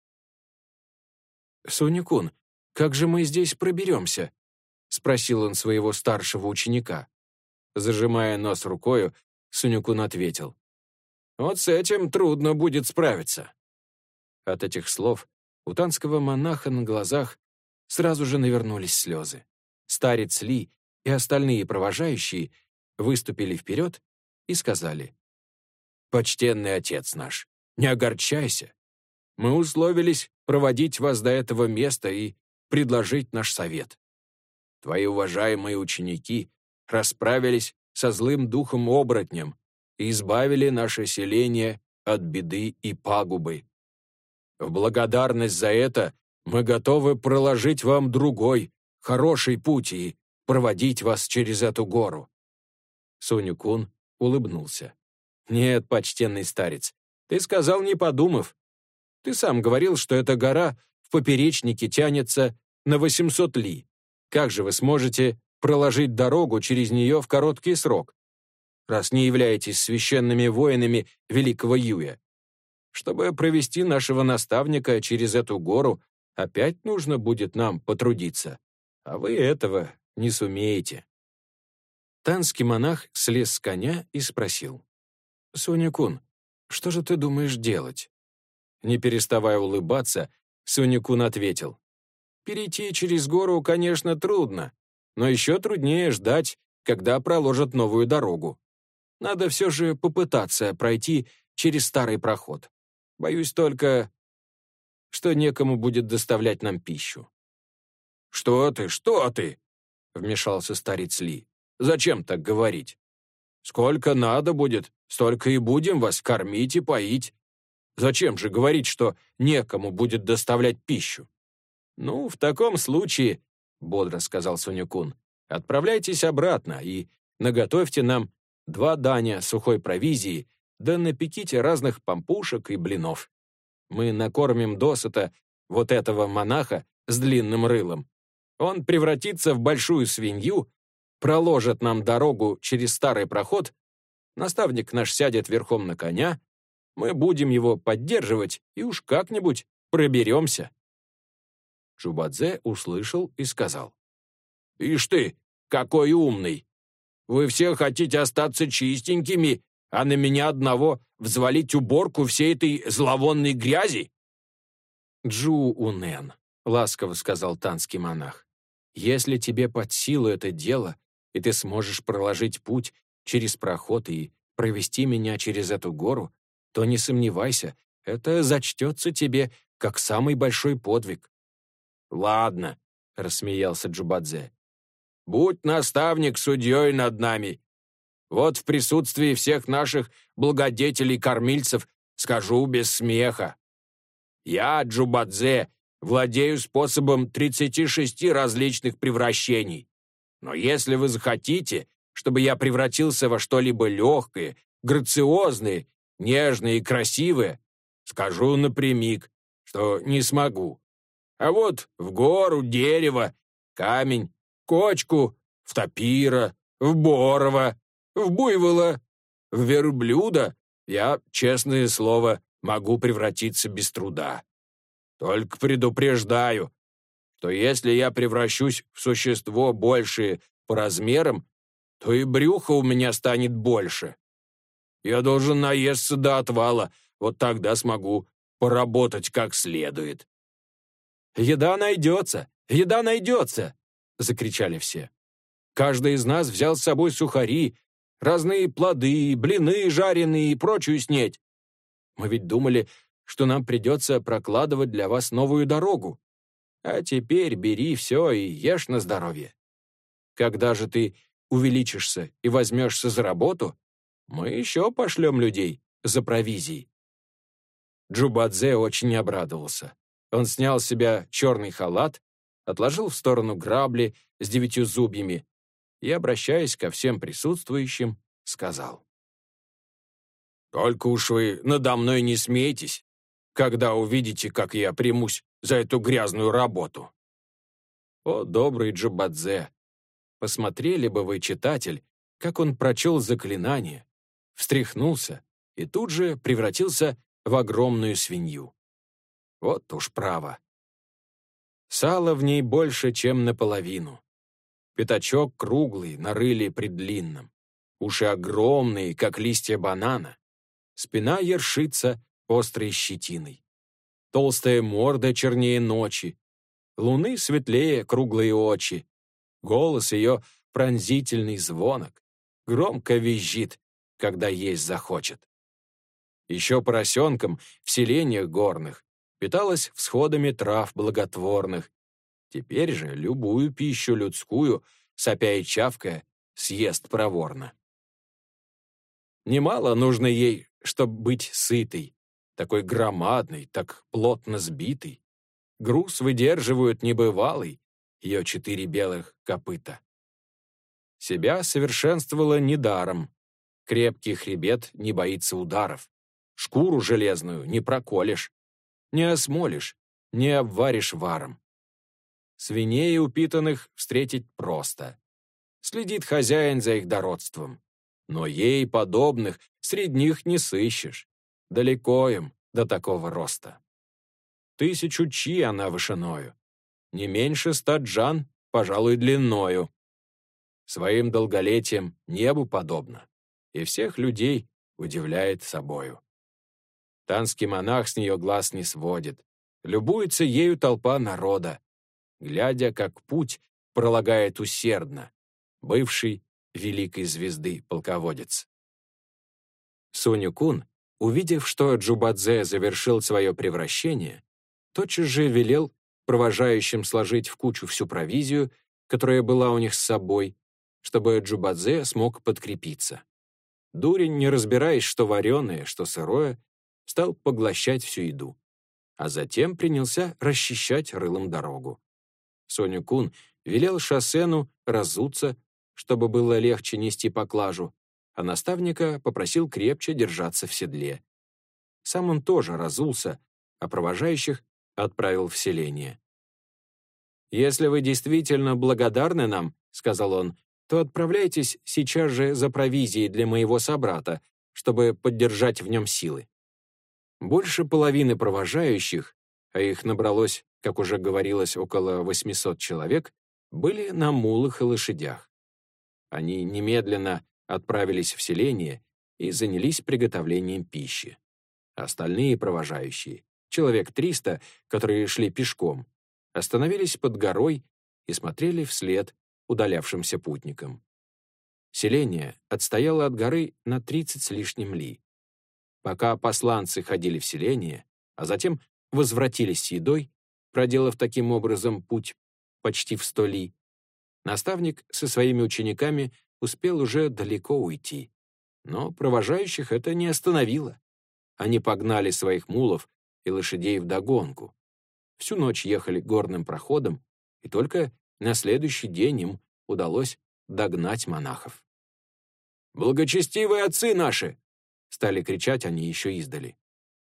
«Сунь-кун, как же мы здесь проберемся?» — спросил он своего старшего ученика. Зажимая нос рукою, Сунь-кун ответил: «Вот с этим трудно будет справиться». От этих слов у танского монаха на глазах сразу же навернулись слезы. Старец Ли и остальные провожающие выступили вперед и сказали: «Почтенный отец наш, не огорчайся. Мы условились проводить вас до этого места и предложить наш совет. Твои уважаемые ученики расправились со злым духом-оборотнем и избавили наше селение от беды и пагубы. В благодарность за это мы готовы проложить вам другой, хороший путь и проводить вас через эту гору». Сунь-кун улыбнулся. «Нет, почтенный старец, ты сказал, не подумав. Ты сам говорил, что эта гора в поперечнике тянется на восемьсот ли. Как же вы сможете проложить дорогу через нее в короткий срок, раз не являетесь священными воинами великого Юя? Чтобы провести нашего наставника через эту гору, опять нужно будет нам потрудиться, а вы этого не сумеете». Танский монах слез с коня и спросил: «Сунь-кун, что же ты думаешь делать?» Не переставая улыбаться, Сунь-кун ответил: «Перейти через гору, конечно, трудно, но еще труднее ждать, когда проложат новую дорогу. Надо все же попытаться пройти через старый проход. Боюсь только, что некому будет доставлять нам пищу». «Что ты, что ты?» — вмешался старец Ли. «Зачем так говорить? Сколько надо будет, столько и будем вас кормить и поить. Зачем же говорить, что некому будет доставлять пищу?» «Ну, в таком случае, — бодро сказал Сунь-кун, — отправляйтесь обратно и наготовьте нам два даня сухой провизии, да напеките разных пампушек и блинов. Мы накормим досыта вот этого монаха с длинным рылом. Он превратится в большую свинью, проложит нам дорогу через старый проход, наставник наш сядет верхом на коня, мы будем его поддерживать и уж как-нибудь проберемся». Чжубадзе услышал и сказал: «Ишь ты, какой умный! Вы все хотите остаться чистенькими, а на меня одного взвалить уборку всей этой зловонной грязи?» «Джу-унэн», — ласково сказал танский монах, «если тебе под силу это дело, и ты сможешь проложить путь через проход и провести меня через эту гору, то не сомневайся, это зачтется тебе как самый большой подвиг». «Ладно», — рассмеялся Чжубадзе. «Будь наставник судьей над нами. Вот в присутствии всех наших благодетелей-кормильцев скажу без смеха. Я, Чжубадзе, владею способом тридцати шести различных превращений. Но если вы захотите, чтобы я превратился во что-либо легкое, грациозное, нежное и красивое, скажу напрямик, что не смогу. А вот в гору, дерево, камень, кочку, в тапира, в борова, в буйвола, в верблюда я, честное слово, могу превратиться без труда. Только предупреждаю, что если я превращусь в существо большее по размерам, то и брюхо у меня станет больше. Я должен наесться до отвала, вот тогда смогу поработать как следует». «Еда найдется! Еда найдется!» — закричали все. «Каждый из нас взял с собой сухари, разные плоды, блины жареные и прочую снеть. Мы ведь думали, что нам придется прокладывать для вас новую дорогу. А теперь бери все и ешь на здоровье. Когда же ты увеличишься и возьмешься за работу, мы еще пошлем людей за провизией». Джубадзе очень обрадовался. Он снял с себя черный халат, отложил в сторону грабли с девятью зубьями и, обращаясь ко всем присутствующим, сказал: «Только уж вы надо мной не смейтесь, когда увидите, как я примусь за эту грязную работу». О, добрый Джубадзе! Посмотрели бы вы, читатель, как он прочел заклинание, встряхнулся и тут же превратился в огромную свинью. Вот уж право. Сала в ней больше, чем наполовину. Пятачок круглый, на рыле предлинном. Уши огромные, как листья банана. Спина ершится острой щетиной. Толстая морда чернее ночи. Луны светлее круглые очи. Голос ее пронзительный звонок. Громко визжит, когда есть захочет. Еще поросенком в селениях горных питалась всходами трав благотворных. Теперь же любую пищу людскую, сопя и чавкая, съест проворно. Немало нужно ей, чтоб быть сытой, такой громадной, так плотно сбитой. Груз выдерживают небывалый ее четыре белых копыта. Себя совершенствовала недаром. Крепкий хребет не боится ударов. Шкуру железную не проколешь, не осмолишь, не обваришь варом. Свиней упитанных встретить просто. Следит хозяин за их дородством. Но ей подобных среди них не сыщешь. Далеко им до такого роста. Тысячу чи она вышиною. Не меньше ста джан, пожалуй, длиною. Своим долголетием небу подобно. И всех людей удивляет собою. Танский монах с нее глаз не сводит. Любуется ею толпа народа, глядя, как путь пролагает усердно бывший великой звезды полководец. Сунь-кун, увидев, что Джубадзе завершил свое превращение, тотчас же велел провожающим сложить в кучу всю провизию, которая была у них с собой, чтобы Джубадзе смог подкрепиться. Дурень, не разбираясь, что вареное, что сырое, стал поглощать всю еду, а затем принялся расчищать рылом дорогу. Сунь-кун велел Шасену разуться, чтобы было легче нести поклажу, а наставника попросил крепче держаться в седле. Сам он тоже разулся, а провожающих отправил в селение. «Если вы действительно благодарны нам, — сказал он, — то отправляйтесь сейчас же за провизией для моего собрата, чтобы поддержать в нем силы». Больше половины провожающих, а их набралось, как уже говорилось, около восьмисот человек, были на мулах и лошадях. Они немедленно отправились в селение и занялись приготовлением пищи. Остальные провожающие, человек триста, которые шли пешком, остановились под горой и смотрели вслед удалявшимся путникам. Селение отстояло от горы на тридцать с лишним ли. Пока посланцы ходили в селение, а затем возвратились с едой, проделав таким образом путь почти в сто ли, наставник со своими учениками успел уже далеко уйти. Но провожающих это не остановило. Они погнали своих мулов и лошадей вдогонку. Всю ночь ехали горным проходом, и только на следующий день им удалось догнать монахов. «Благочестивые отцы наши!» — стали кричать они еще издали.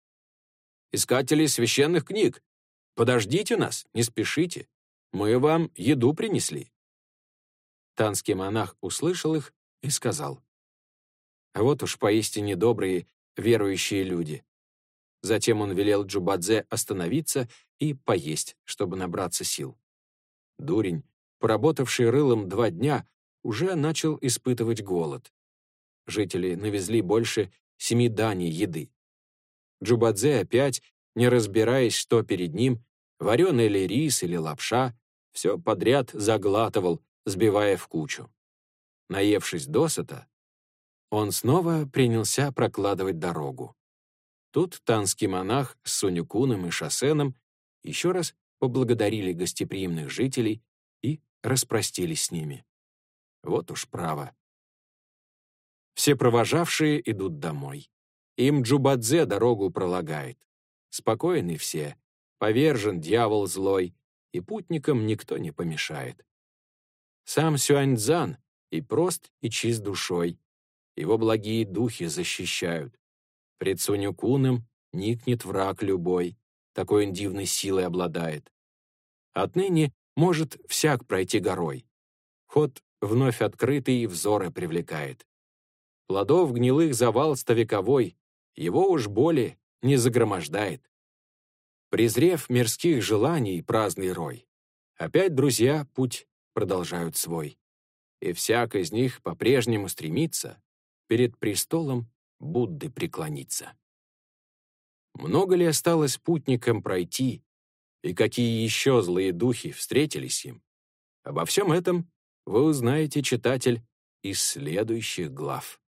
«Искатели священных книг! Подождите нас, не спешите! Мы вам еду принесли!» Танский монах услышал их и сказал: «А вот уж поистине добрые, верующие люди». Затем он велел Джубадзе остановиться и поесть, чтобы набраться сил. Дурень, поработавший рылом два дня, уже начал испытывать голод. Жители навезли больше семи даней еды. Джубадзе опять, не разбираясь, что перед ним, вареный ли рис или лапша, все подряд заглатывал, сбивая в кучу. Наевшись досыта, он снова принялся прокладывать дорогу. Тут танский монах с Сунь-куном и Шасеном еще раз поблагодарили гостеприимных жителей и распростились с ними. Вот уж право. Все провожавшие идут домой. Им Джубадзе дорогу пролагает. Спокойны все, повержен дьявол злой, и путникам никто не помешает. Сам Сюаньцзан и прост, и чист душой. Его благие духи защищают. Пред Сунь-куном никнет враг любой, такой он дивной силой обладает. Отныне может всяк пройти горой. Ход вновь открытый взоры привлекает. Плодов гнилых завал сtovековой, его уж боли не загромождает. Презрев мирских желаний праздный рой, опять друзья путь продолжают свой. И всяк из них по-прежнему стремится перед престолом Будды преклониться. Много ли осталось путникам пройти, и какие еще злые духи встретились им? Обо всем этом вы узнаете, читатель, из следующих глав.